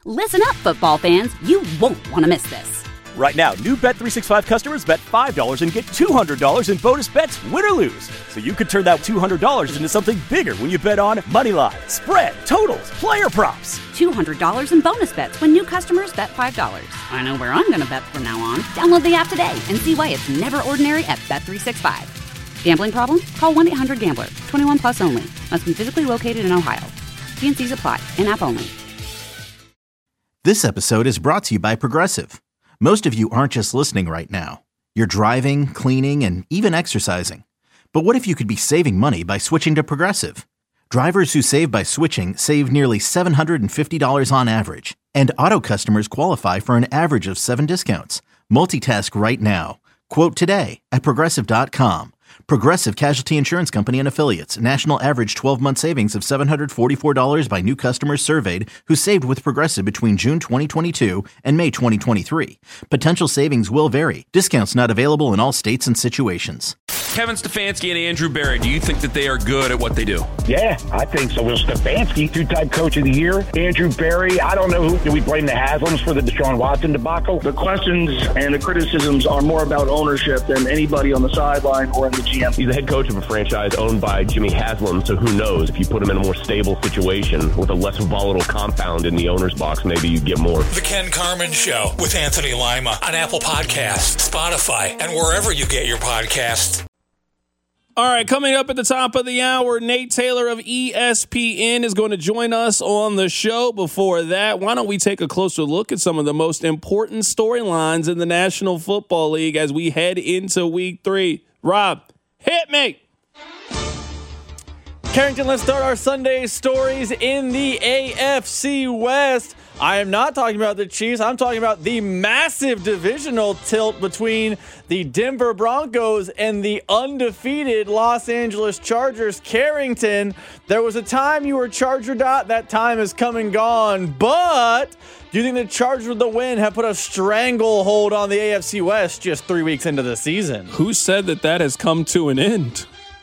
Listen up, football fans. You won't want to miss this. Right now, new Bet365 customers bet $5 and get $200 in bonus bets, win or lose. So you could turn that $200 into something bigger when you bet on money line, spread, totals, player props. $200 in bonus bets when new customers bet $5. I know where I'm going to bet from now on. Download the app today and see why it's never ordinary at Bet365. Gambling problem? Call 1-800-GAMBLER. 21 plus only. Must be physically located in Ohio. T&Cs apply. In-app only. This episode is brought to you by Progressive. Most of you aren't just listening right now. You're driving, cleaning, and even exercising. But what if you could be saving money by switching to Progressive? Drivers who save by switching save nearly $750 on average. And auto customers qualify for an average of 7 discounts. Multitask right now. Quote today at Progressive.com. Progressive Casualty Insurance Company and Affiliates. National average 12-month savings of $744 by new customers surveyed who saved with Progressive between June 2022 and May 2023. Potential savings will vary. Discounts not available in all states and situations. Kevin Stefanski and Andrew Berry, do you think that they are good at what they do? Yeah, I think so. Well, Stefanski, 2-time coach of the year. Andrew Berry, I don't know who. Do we blame the Haslams for the Deshaun Watson debacle? The questions and the criticisms are more about ownership than anybody on the sideline or in the GM. He's the head coach of a franchise owned by Jimmy Haslam, so who knows? If you put him in a more stable situation with a less volatile compound in the owner's box, maybe you get more. The Ken Carman Show with Anthony Lima on Apple Podcasts, Spotify, and wherever you get your podcasts. All right, coming up at the top of the hour, Nate Taylor of ESPN is going to join us on the show. Before that, why don't we take a closer look at some of the most important storylines in the National Football League as we head into Week 3. Rob, hit me! Carrington, let's start our Sunday stories in the AFC West. I am not talking about the Chiefs. I'm talking about the massive divisional tilt between the Denver Broncos and the undefeated Los Angeles Chargers. Carrington, there was a time you were Charger dot. That time is come and gone. But do you think the Chargers with the win have put a stranglehold on the AFC West just 3 weeks into the season? Who said that has come to an end?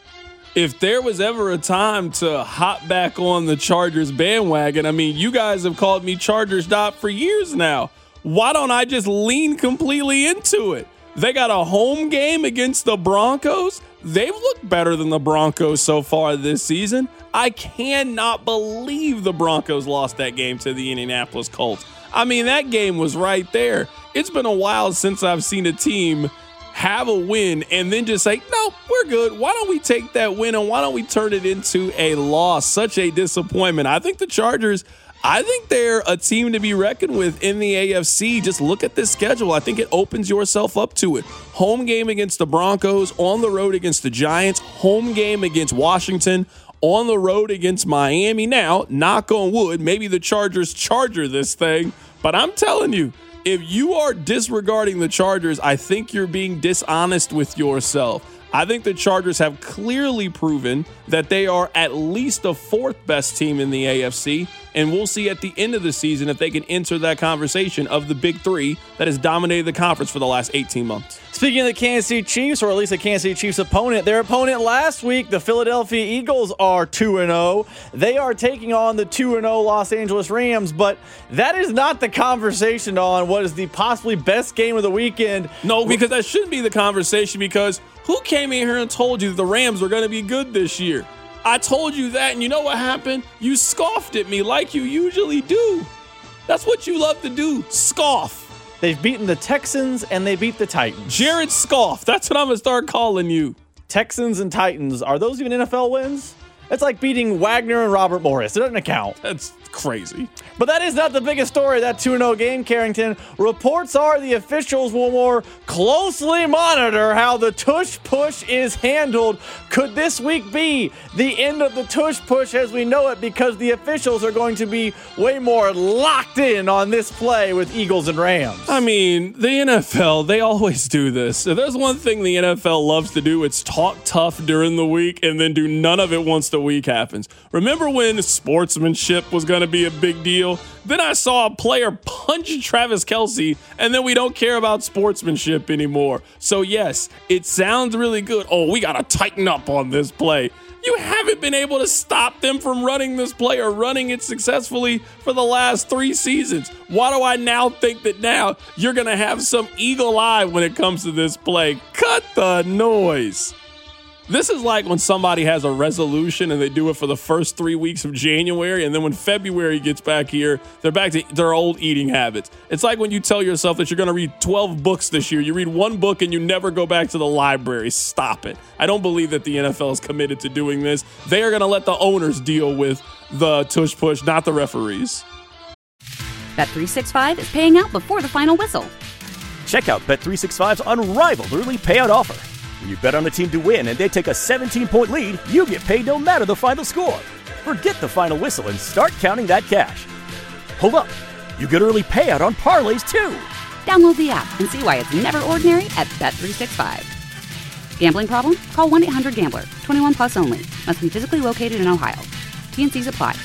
If there was ever a time to hop back on the Chargers bandwagon, I mean, you guys have called me Chargers dot for years now. Why don't I just lean completely into it? They got a home game against the Broncos. They've looked better than the Broncos so far this season. I cannot believe the Broncos lost that game to the Indianapolis Colts. I mean, that game was right there. It's been a while since I've seen a team have a win and then just say, no, we're good. Why don't we take that win and why don't we turn it into a loss? Such a disappointment. I think the Chargers, they're a team to be reckoned with in the AFC. Just look at this schedule. I think it opens yourself up to it. Home game against the Broncos, on the road against the Giants, home game against Washington, on the road against Miami. Now, knock on wood, maybe the Chargers charger this thing, but I'm telling you, if you are disregarding the Chargers, I think you're being dishonest with yourself. I think the Chargers have clearly proven that they are at least the 4th best team in the AFC, and we'll see at the end of the season if they can enter that conversation of the big 3 that has dominated the conference for the last 18 months. Speaking of the Kansas City Chiefs, or at least the Kansas City Chiefs opponent, their opponent last week, the Philadelphia Eagles, are 2-0. They are taking on the 2-0 Los Angeles Rams, but that is not the conversation on what is the possibly best game of the weekend. No, because that shouldn't be the conversation, because who came in here and told you that the Rams are going to be good this year? I told you that, and you know what happened? You scoffed at me like you usually do. That's what you love to do, scoff. They've beaten the Texans and they beat the Titans. Jared Scoff, that's what I'm going to start calling you. Texans and Titans, are those even NFL wins? It's like beating Wagner and Robert Morris. It doesn't count. That's crazy. But that is not the biggest story of that 2-0 game, Carrington. Reports are the officials will more closely monitor how the tush push is handled. Could this week be the end of the tush push as we know it, because the officials are going to be way more locked in on this play with Eagles and Rams? I mean, the NFL, they always do this. If there's one thing the NFL loves to do, it's talk tough during the week and then do none of it once the week happens. Remember when sportsmanship was going to be a big deal? Then I saw a player punch Travis Kelce, and then we don't care about sportsmanship anymore. So yes, it sounds really good. Oh, we got to tighten up on this play. You haven't been able to stop them from running this play or running it successfully for the last 3 seasons. Why do I now think that now you're going to have some eagle eye when it comes to this play? Cut the noise. This is like when somebody has a resolution and they do it for the first 3 weeks of January, and then when February gets back here, they're back to their old eating habits. It's like when you tell yourself that you're going to read 12 books this year. You read 1 book and you never go back to the library. Stop it. I don't believe that the NFL is committed to doing this. They are going to let the owners deal with the tush-push, not the referees. Bet365 is paying out before the final whistle. Check out Bet365's unrivaled early payout offer. When you bet on a team to win and they take a 17-point lead, you get paid no matter the final score. Forget the final whistle and start counting that cash. Hold up. You get early payout on parlays, too. Download the app and see why it's never ordinary at Bet365. Gambling problem? Call 1-800-GAMBLER. 21 plus only. Must be physically located in Ohio. T&Cs apply.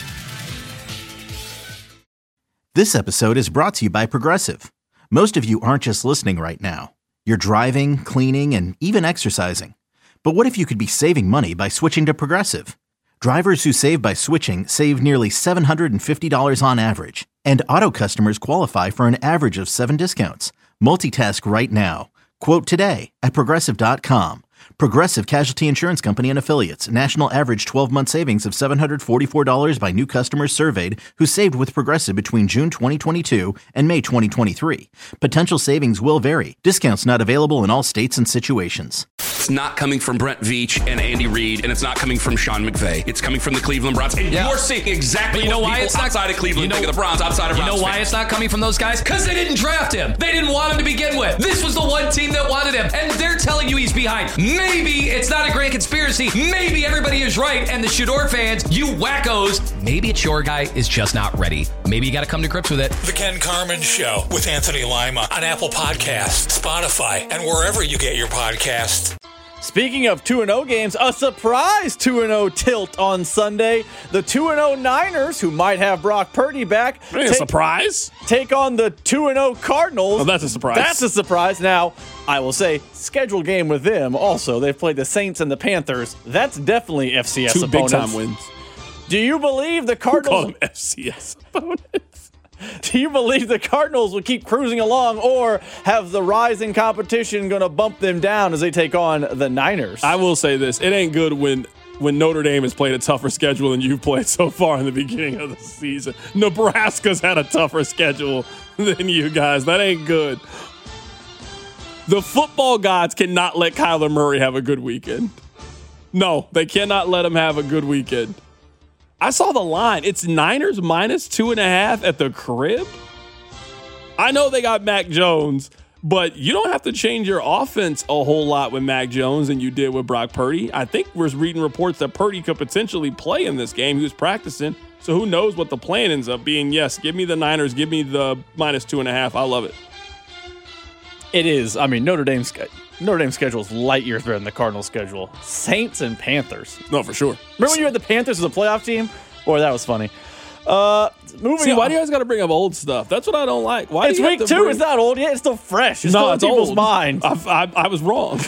This episode is brought to you by Progressive. Most of you aren't just listening right now. You're driving, cleaning, and even exercising. But what if you could be saving money by switching to Progressive? Drivers who save by switching save nearly $750 on average. And auto customers qualify for an average of 7 discounts. Multitask right now. Quote today at Progressive.com. Progressive Casualty Insurance Company and Affiliates. National average 12-month savings of $744 by new customers surveyed who saved with Progressive between June 2022 and May 2023. Potential savings will vary. Discounts not available in all states and situations. It's not coming from Brent Veach and Andy Reid, and it's not coming from Sean McVay. It's coming from the Cleveland Browns. And you're seeing exactly what people outside of Cleveland think of the Browns, outside of Browns. You know why it's not coming from those guys? Because they didn't draft him. They didn't want him to begin with. This was the one team that wanted him, and they're telling you he's behind. Maybe it's not a grand conspiracy. Maybe everybody is right, and the Shador fans, you wackos, maybe it's your guy is just not ready. Maybe you got to come to grips with it. The Ken Carman Show with Anthony Lima on Apple Podcasts, Spotify, and wherever you get your podcasts. Speaking of 2-0 games, a surprise 2-0 tilt on Sunday. The 2-0 Niners, who might have Brock Purdy back, a surprise. Take on the 2-0 Cardinals. Oh, that's a surprise. That's a surprise. Now, I will say, scheduled game with them also. They've played the Saints and the Panthers. That's definitely FCS Two opponents. big-time wins. Do you believe the Cardinals... Call them FCS opponents. Do you believe the Cardinals will keep cruising along, or have the rising competition going to bump them down as they take on the Niners? I will say this. It ain't good when Notre Dame has played a tougher schedule than you've played so far in the beginning of the season. Nebraska's had a tougher schedule than you guys. That ain't good. The football gods cannot let Kyler Murray have a good weekend. No, they cannot let him have a good weekend. I saw the line. It's Niners minus 2.5 at the crib. I know they got Mac Jones, but you don't have to change your offense a whole lot with Mac Jones than you did with Brock Purdy. I think we're reading reports that Purdy could potentially play in this game. He was practicing, so who knows what the plan ends up being. Yes, give me the Niners. Give me the minus 2.5. I love it. It is. I mean, Notre Dame's schedule is light years better than the Cardinals' schedule. Saints and Panthers. No, for sure. Remember when you had the Panthers as a playoff team? Boy, that was funny. Moving on. Why do you guys got to bring up old stuff? That's what I don't like. Why? It's week 2. It's not old yet. It's still fresh. It's still in people's mind. I was wrong.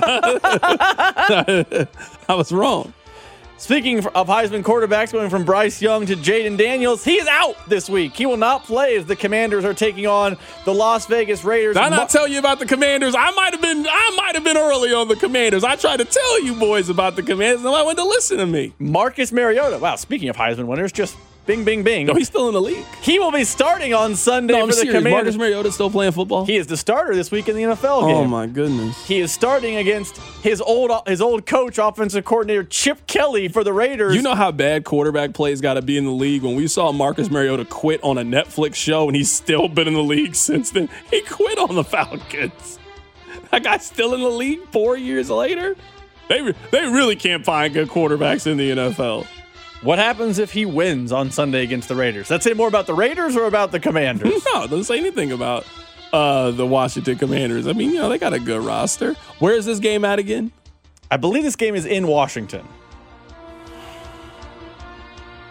I was wrong. Speaking of Heisman quarterbacks, going from Bryce Young to Jaden Daniels, he is out this week. He will not play as the Commanders are taking on the Las Vegas Raiders. Did I not tell you about the Commanders? I might have been early on the Commanders. I tried to tell you boys about the Commanders, and nobody went to listen to me. Marcus Mariota. Wow, speaking of Heisman winners, just bing, bing, bing. No, he's still in the league. He will be starting on Sunday for the Commanders. Marcus Mariota still playing football? He is the starter this week in the NFL game. Oh, my goodness. He is starting against his old coach, offensive coordinator, Chip Kelly for the Raiders. You know how bad quarterback plays got to be in the league? When we saw Marcus Mariota quit on a Netflix show, and he's still been in the league since then. He quit on the Falcons. That guy's still in the league 4 years later? They really can't find good quarterbacks in the NFL. What happens if he wins on Sunday against the Raiders? That say more about the Raiders or about the Commanders? No, it doesn't say anything about the Washington Commanders. I mean, they got a good roster. Where is this game at again? I believe this game is in Washington.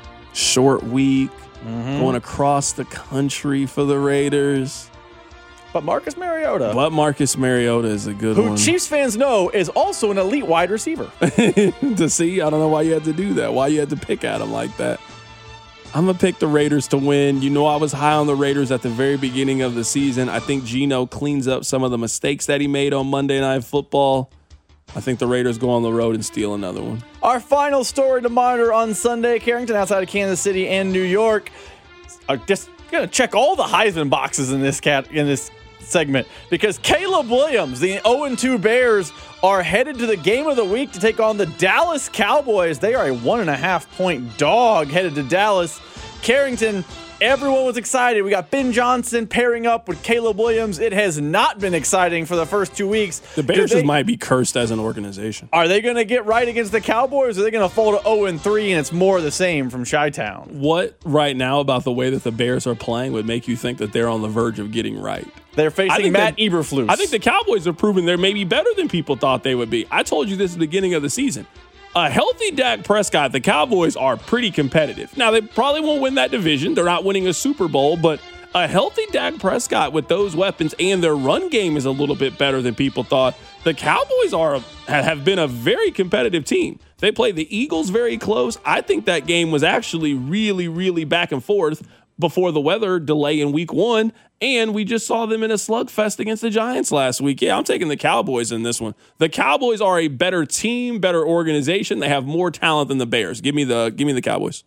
Short week, going across the country for the Raiders. But Marcus Mariota. Is a good one. Who Chiefs fans know is also an elite wide receiver. To see, I don't know why you had to do that. Why you had to pick at him like that. I'm going to pick the Raiders to win. You know I was high on the Raiders at the very beginning of the season. I think Geno cleans up some of the mistakes that he made on Monday Night Football. I think the Raiders go on the road and steal another one. Our final story to monitor on Sunday, Carrington outside of Kansas City and New York. Just going to check all the Heisman boxes in this segment because Caleb Williams, the 0-2 Bears, are headed to the game of the week to take on the Dallas Cowboys. They are a 1.5-point dog headed to Dallas. Carrington, everyone was excited. We got Ben Johnson pairing up with Caleb Williams. It has not been exciting for the first 2 weeks. The Bears just might be cursed as an organization. Are they going to get right against the Cowboys, or are they going to fall to 0-3 and it's more of the same from Chi-Town? What right now about the way that the Bears are playing would make you think that they're on the verge of getting right? They're facing Matt Eberflus. I think the Cowboys have proven they're maybe better than people thought they would be. I told you this at the beginning of the season. A healthy Dak Prescott, the Cowboys are pretty competitive. Now, they probably won't win that division. They're not winning a Super Bowl, but a healthy Dak Prescott with those weapons and their run game is a little bit better than people thought. The Cowboys have been a very competitive team. They played the Eagles very close. I think that game was actually really, really back and forth before the weather delay in week 1, and we just saw them in a slugfest against the Giants last week. Yeah, I'm taking the Cowboys in this one. The Cowboys are a better team, better organization. They have more talent than the Bears. Give me the Cowboys.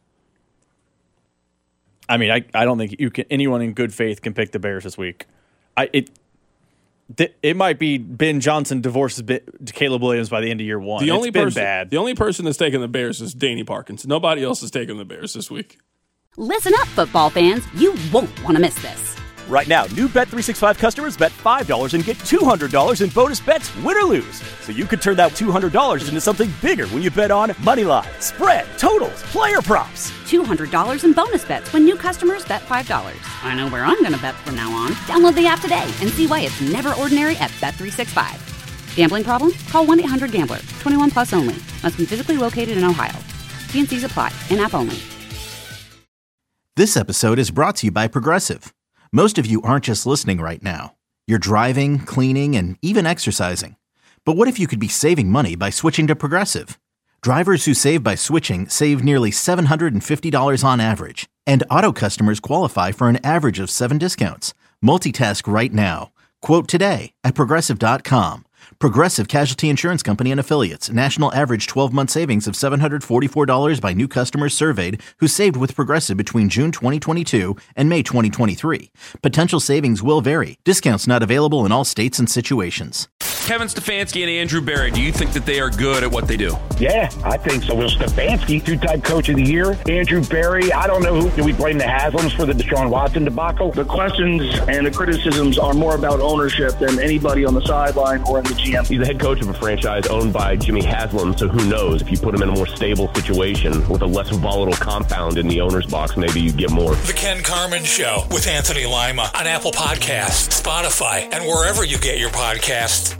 I mean, I don't think anyone in good faith can pick the Bears this week. It might be Ben Johnson divorces Caleb Williams by the end of year 1. The only person that's taking the Bears is Danny Parkins. Nobody else is taking the Bears this week. Listen up, football fans. You won't want to miss this. Right now, new Bet365 customers bet $5 and get $200 in bonus bets, win or lose. So you could turn that $200 into something bigger when you bet on Moneyline, spread, totals, player props. $200 in bonus bets when new customers bet $5. I know where I'm going to bet from now on. Download the app today and see why it's never ordinary at Bet365. Gambling problem? Call 1-800-GAMBLER. 21 plus only. Must be physically located in Ohio. T&Cs apply. In-app only. This episode is brought to you by Progressive. Most of you aren't just listening right now. You're driving, cleaning, and even exercising. But what if you could be saving money by switching to Progressive? Drivers who save by switching save nearly $750 on average. And auto customers qualify for an average of 7 discounts. Multitask right now. Quote today at Progressive.com. Progressive Casualty Insurance Company and Affiliates. National average 12-month savings of $744 by new customers surveyed who saved with Progressive between June 2022 and May 2023. Potential savings will vary. Discounts not available in all states and situations. Kevin Stefanski and Andrew Berry, do you think that they are good at what they do? Yeah, I think so. Will Stefanski, 2-time coach of the year. Andrew Berry, I don't know do we blame the Haslams for the Deshaun Watson debacle? The questions and the criticisms are more about ownership than anybody on the sideline or in the GM. He's the head coach of a franchise owned by Jimmy Haslam, so who knows? If you put him in a more stable situation with a less volatile compound in the owner's box, maybe you get more. The Ken Carman Show with Anthony Lima on Apple Podcasts, Spotify, and wherever you get your podcasts.